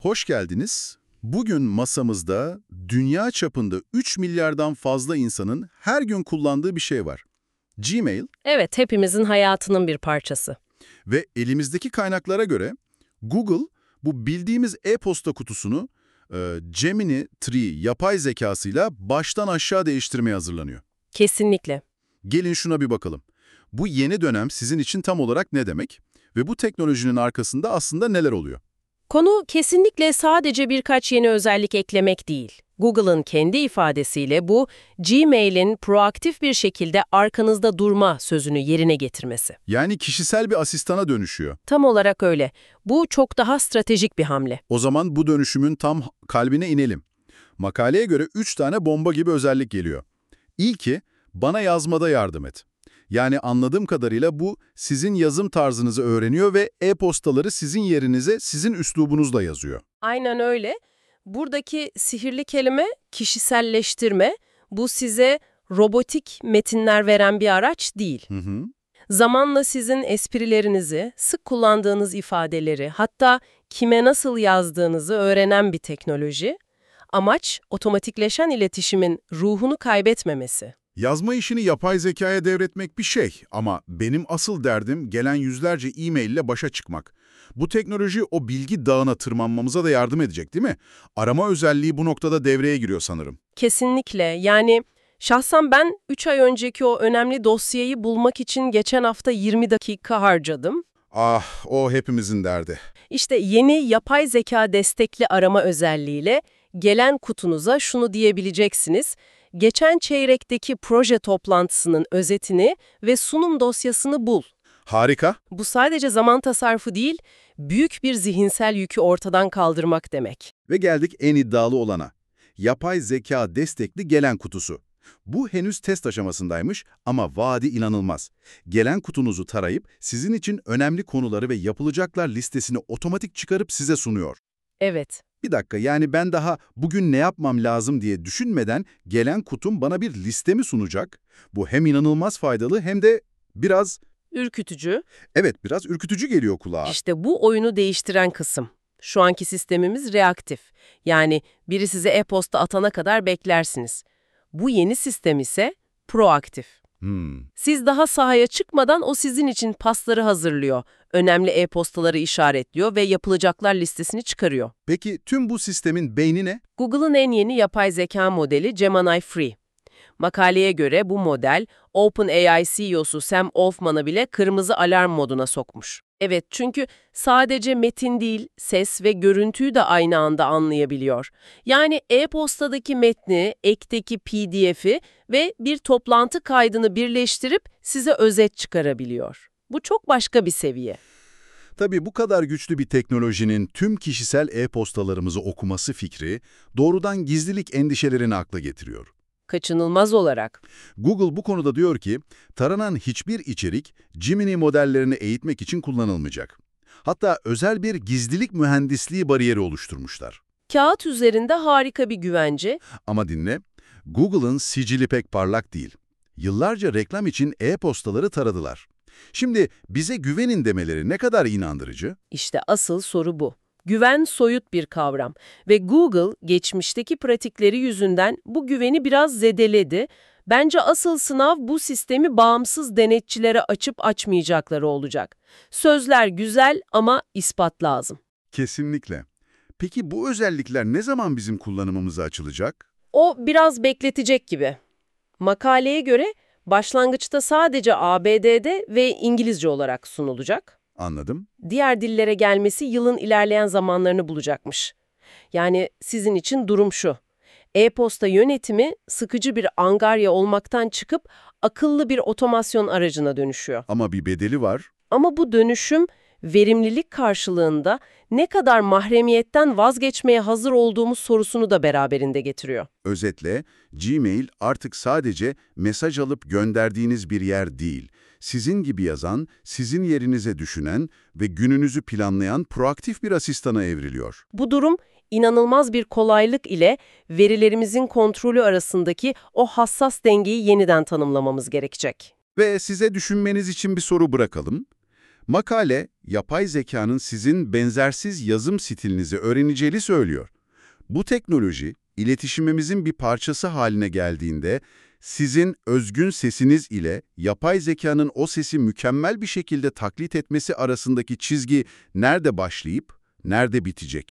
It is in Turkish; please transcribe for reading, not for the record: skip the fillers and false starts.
Hoş geldiniz. Bugün masamızda dünya çapında 3 milyardan fazla insanın her gün kullandığı bir şey var. Gmail Evet, hepimizin hayatının bir parçası. ve elimizdeki kaynaklara göre Google bu bildiğimiz e-posta kutusunu Gemini 3 yapay zekasıyla baştan aşağı değiştirmeye hazırlanıyor. Kesinlikle. Gelin şuna bir bakalım. Bu yeni dönem sizin için tam olarak ne demek? Ve bu teknolojinin arkasında aslında neler oluyor? Konu kesinlikle sadece birkaç yeni özellik eklemek değil. Google'ın kendi ifadesiyle bu, Gmail'in proaktif bir şekilde arkanızda durma sözünü yerine getirmesi. Yani kişisel bir asistana dönüşüyor. Tam olarak öyle. Bu çok daha stratejik bir hamle. O zaman bu dönüşümün tam kalbine inelim. Makaleye göre 3 tane bomba gibi özellik geliyor. İlki, bana yazmada yardım et. Yani anladığım kadarıyla bu sizin yazım tarzınızı öğreniyor ve e-postaları sizin yerinize, sizin üslubunuzla yazıyor. Aynen öyle. Buradaki sihirli kelime kişiselleştirme. Bu size robotik metinler veren bir araç değil. Zamanla sizin esprilerinizi, sık kullandığınız ifadeleri, hatta kime nasıl yazdığınızı öğrenen bir teknoloji. Amaç, otomatikleşen iletişimin ruhunu kaybetmemesi. Yazma işini yapay zekaya devretmek bir şey ama benim asıl derdim gelen yüzlerce e-mail ile başa çıkmak. Bu teknoloji o bilgi dağına tırmanmamıza da yardım edecek değil mi? Arama özelliği bu noktada devreye giriyor sanırım. Kesinlikle. Yani şahsen ben 3 ay önceki o önemli dosyayı bulmak için geçen hafta 20 dakika harcadım. Ah, o hepimizin derdi. İşte yeni yapay zeka destekli arama özelliğiyle gelen kutunuza şunu diyebileceksiniz. Geçen çeyrekteki proje toplantısının özetini ve sunum dosyasını bul. Harika. Bu sadece zaman tasarrufu değil, büyük bir zihinsel yükü ortadan kaldırmak demek. Ve geldik en iddialı olana. Yapay zeka destekli gelen kutusu. Bu henüz test aşamasındaymış ama vaadi inanılmaz. Gelen kutunuzu tarayıp sizin için önemli konuları ve yapılacaklar listesini otomatik çıkarıp size sunuyor. Evet, Bir dakika, yani ben daha bugün ne yapmam lazım diye düşünmeden gelen kutum bana bir liste mi sunacak? Bu hem inanılmaz faydalı hem de biraz, ürkütücü. evet biraz ürkütücü geliyor kulağa. İşte bu oyunu değiştiren kısım. Şu anki sistemimiz reaktif. Yani biri size e-posta atana kadar beklersiniz. Bu yeni sistem ise proaktif. Siz daha sahaya çıkmadan o sizin için pasları hazırlıyor, önemli e-postaları işaretliyor ve yapılacaklar listesini çıkarıyor. Peki tüm bu sistemin beyni ne? Google'ın en yeni yapay zeka modeli Gemini Free. Makaleye göre bu model, OpenAI CEO'su Sam Altman'ı bile kırmızı alarm moduna sokmuş. Evet, çünkü sadece metin değil, ses ve görüntüyü de aynı anda anlayabiliyor. Yani e-postadaki metni, ekteki PDF'i ve bir toplantı kaydını birleştirip size özet çıkarabiliyor. Bu çok başka bir seviye. Tabii bu kadar güçlü bir teknolojinin tüm kişisel e-postalarımızı okuması fikri doğrudan gizlilik endişelerini akla getiriyor. Kaçınılmaz olarak. Google bu konuda diyor ki, taranan hiçbir içerik Gemini modellerini eğitmek için kullanılmayacak. Hatta özel bir gizlilik mühendisliği bariyeri oluşturmuşlar. Kağıt üzerinde harika bir güvence. Ama dinle, Google'ın sicili pek parlak değil. Yıllarca reklam için e-postaları taradılar. Şimdi bize güvenin demeleri ne kadar inandırıcı? İşte asıl soru bu. Güven soyut bir kavram ve Google geçmişteki pratikleri yüzünden bu güveni biraz zedeledi. Bence asıl sınav bu sistemi bağımsız denetçilere açıp açmayacakları olacak. Sözler güzel ama ispat lazım. Kesinlikle. Peki bu özellikler ne zaman bizim kullanımımıza açılacak? O biraz bekletecek gibi. Makaleye göre başlangıçta sadece ABD'de ve İngilizce olarak sunulacak. Anladım. Diğer dillere gelmesi yılın ilerleyen zamanlarını bulacakmış. Yani sizin için durum şu. E-posta yönetimi sıkıcı bir angarya olmaktan çıkıp akıllı bir otomasyon aracına dönüşüyor. Ama bir bedeli var. Ama bu dönüşüm verimlilik karşılığında ne kadar mahremiyetten vazgeçmeye hazır olduğumuz sorusunu da beraberinde getiriyor. Özetle, Gmail artık sadece mesaj alıp gönderdiğiniz bir yer değil. Sizin gibi yazan, sizin yerinize düşünen ve gününüzü planlayan proaktif bir asistana evriliyor. Bu durum inanılmaz bir kolaylık ile verilerimizin kontrolü arasındaki o hassas dengeyi yeniden tanımlamamız gerekecek. Ve size düşünmeniz için bir soru bırakalım. Makale, yapay zekanın sizin benzersiz yazım stilinizi öğreneceğini söylüyor. Bu teknoloji, iletişimimizin bir parçası haline geldiğinde, sizin özgün sesiniz ile yapay zekanın o sesi mükemmel bir şekilde taklit etmesi arasındaki çizgi nerede başlayıp nerede bitecek?